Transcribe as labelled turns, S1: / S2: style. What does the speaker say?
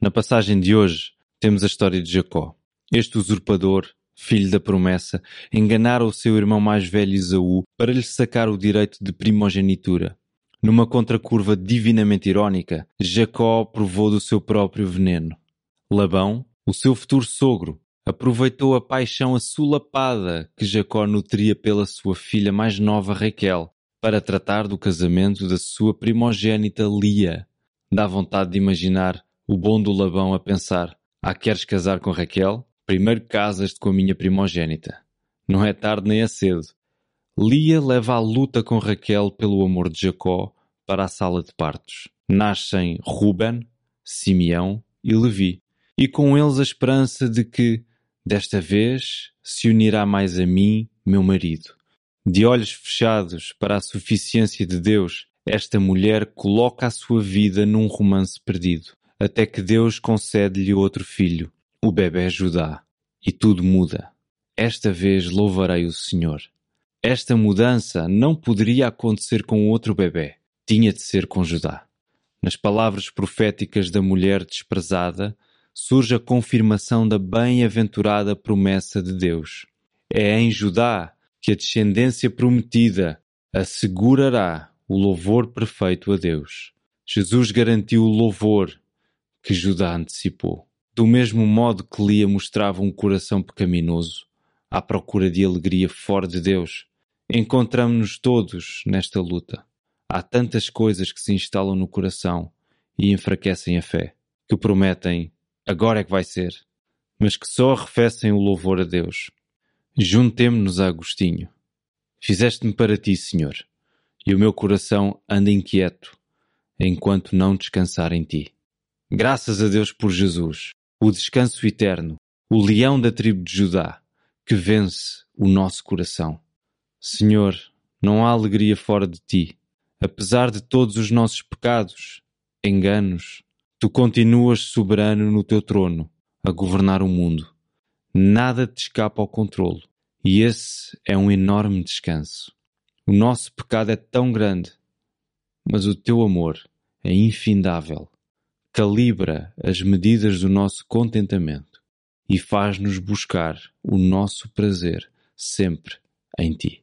S1: Na passagem de hoje, temos a história de Jacó. Este usurpador, filho da promessa, enganara o seu irmão mais velho Esaú para lhe sacar o direito de primogenitura. Numa contracurva divinamente irónica, Jacó provou do seu próprio veneno. Labão, o seu futuro sogro, aproveitou a paixão assolapada que Jacó nutria pela sua filha mais nova Raquel para tratar do casamento da sua primogênita Lia. Dá vontade de imaginar o bom do Labão a pensar: queres casar com Raquel? Primeiro casas-te com a minha primogênita. Não é tarde nem é cedo. Lia leva a luta com Raquel pelo amor de Jacó para a sala de partos. Nascem Ruben, Simeão e Levi, e com eles a esperança de que, desta vez, se unirá mais a mim, meu marido. De olhos fechados para a suficiência de Deus, esta mulher coloca a sua vida num romance perdido, até que Deus concede-lhe outro filho, o bebé Judá, e tudo muda. Esta vez louvarei o Senhor. Esta mudança não poderia acontecer com outro bebé, tinha de ser com Judá. Nas palavras proféticas da mulher desprezada, surge a confirmação da bem-aventurada promessa de Deus. É em Judá que a descendência prometida assegurará o louvor perfeito a Deus. Jesus garantiu o louvor que Judá antecipou. Do mesmo modo que Lia mostrava um coração pecaminoso, à procura de alegria fora de Deus, encontramos-nos todos nesta luta. Há tantas coisas que se instalam no coração e enfraquecem a fé, que prometem, agora é que vai ser, mas que só arrefecem o louvor a Deus. Juntemo-nos a Agostinho. Fizeste-me para ti, Senhor, e o meu coração anda inquieto, enquanto não descansar em ti. Graças a Deus por Jesus, o descanso eterno, o leão da tribo de Judá, que vence o nosso coração. Senhor, não há alegria fora de ti. Apesar de todos os nossos pecados, enganos, tu continuas soberano no teu trono, a governar o mundo. Nada te escapa ao controlo, e esse é um enorme descanso. O nosso pecado é tão grande, mas o teu amor é infindável. Calibra as medidas do nosso contentamento e faz-nos buscar o nosso prazer sempre em ti.